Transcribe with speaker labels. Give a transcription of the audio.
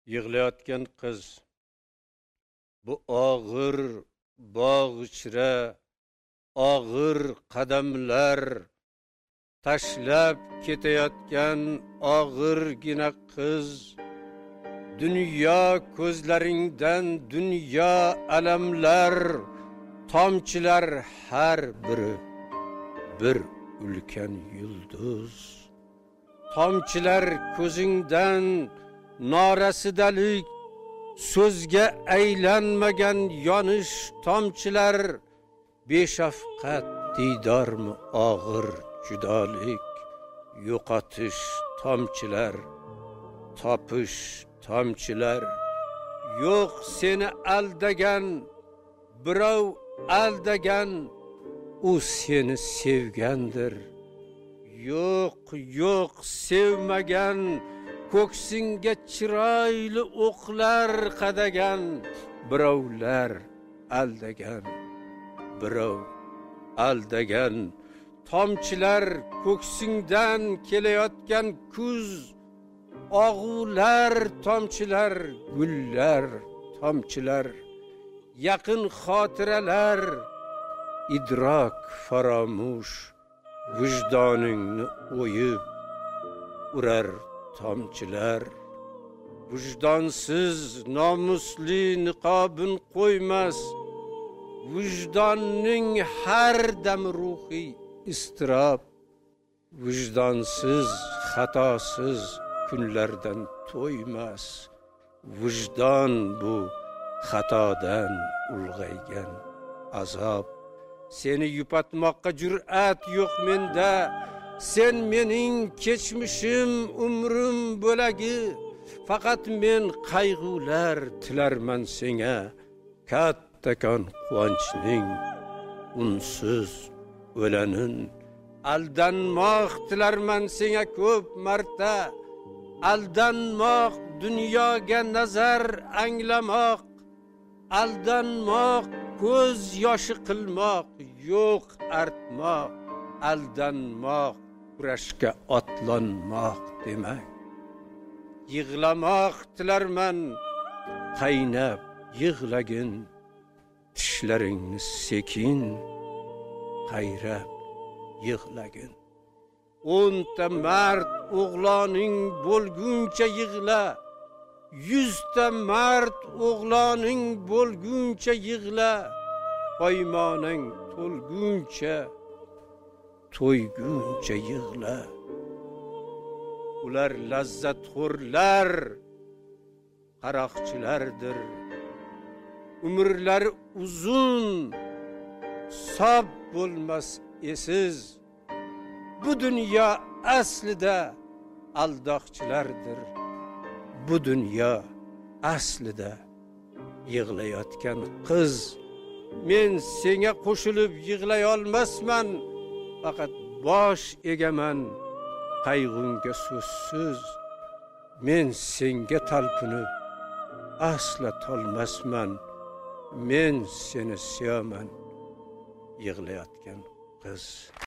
Speaker 1: Yig'layotgan qiz. Bu og'ir bog' ichra, og'ir qadamlar, tashlab ketayotgan og'irgina qiz. Dunyo ko'zlaringdan dunyo alamlar, tomchilar har biri bir ulkan yulduz. Tomchilar ko'zingdan norasidalik, so'zga aylanmagan yonish tomchilar, beshafqat diydormi og'ir judolik, yo'qotish tomchilar, topish tomchilar. Yo'q seni aldagan, birov aldagan, u seni sevgandir. Yo'q sevmagan, ko'ksingga chiroyli o'qlar qadagan, birovlar aldagan, birov aldagan. Tomchilar ko'ksingdan kelayotgan kuz, og'ular tomchilar, gullar tomchilar, yaqin xotiralar, idrok faromush, vijdoningni o'yib urar tomchilar. Vijdonsiz nomusli niqobin qo'ymas, vijdonning har dam ruhiy iztirob. Vijdonsiz xatosiz kunlardan to'ymas, vijdon bu xatodan ulg'aygan azob. Seni yupatmoqqa jur'at yo'q menda, sen mening kechmishim, umrim bo'lagi. Faqat men qayg'ular tilarman senga, kattakon quvonchning unsiz o'lanin. Aldanmoq tilarman senga ko'p marta, aldanmoq, dunyoga nazar anglamoq, aldanmoq, ko'z yoshi qilmoq, yo'q artmoq, aldanmoq, kurashga otlanmoq demak. Yig'lamoq tilarman, qaynab yig'lagin, tishlaringni sekin qayrab yig'lagin. 10ta mard o'g'loning bo'lguncha yig'la, 100ta mard o'g'loning bo'lguncha yig'la, poymonang to'lguncha, to'yguncha yig'la. Ular lazzatxo'rlar, qaroqchilardir, umrlari uzun, sob bo'lmas esiz. Bu dunyo aslida aldoqchilardir, bu dunyo aslida yig'layotgan qiz. Men senga qo'shilib yig'lay olmasman, faqat bosh egaman qayg'ungga so'zsiz. Men senga talpinib asla tolmasman, men seni sevaman, yig'layotgan qiz.